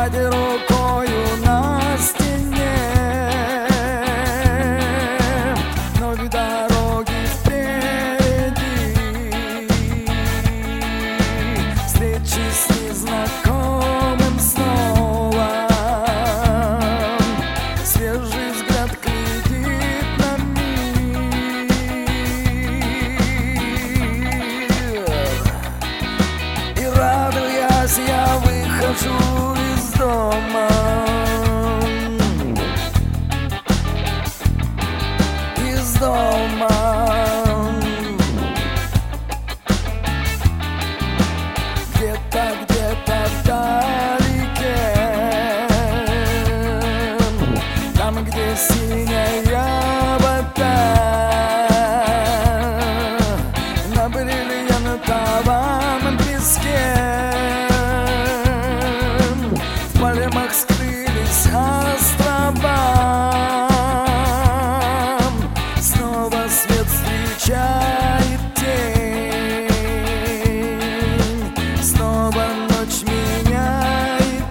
тетради рукою на стене, новые дороги впереди, встречи с незнакомым снова, свежий взгляд глядит на мир, и радуясь я выхожу из дома, из дома. Где-то вдалеке, там, где синяя вода, на бриллиантовом песке, в пальмах скрылись острова, снова свет встречает тень, снова ночь меняет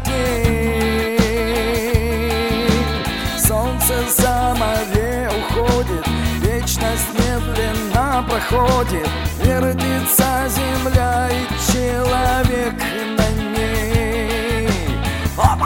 день. Солнце за море уходит, вечность медленно проходит, вертится земля и человек на ней. Опа!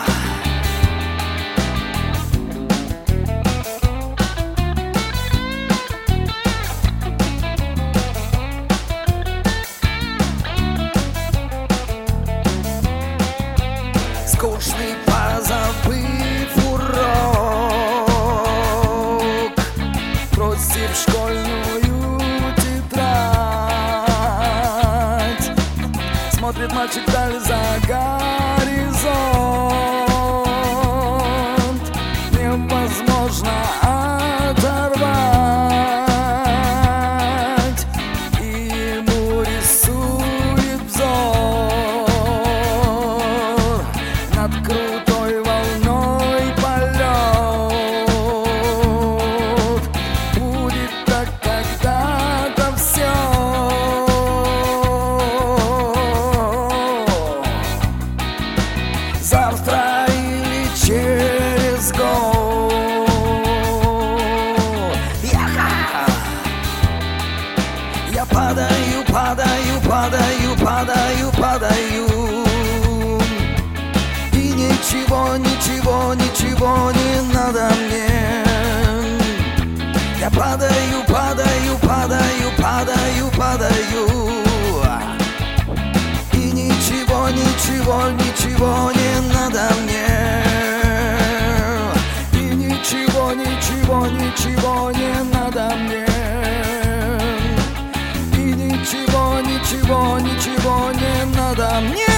Скучный позабыв урок, бросив школьную тетрадь, смотрит мальчик вдаль за горизонт, невозможно оторвать, и ему рисует взор над крутой волной полет. Будет так когда-то все. Завтра или через год. Я падаю, падаю, падаю, падаю, падаю, и ничего, ничего, ничего не надо мне. Я падаю, падаю, падаю, падаю, падаю, и ничего, ничего, ничего не надо мне. И ничего, ничего, ничего не надо мне. И ничего, ничего, ничего не надо мне.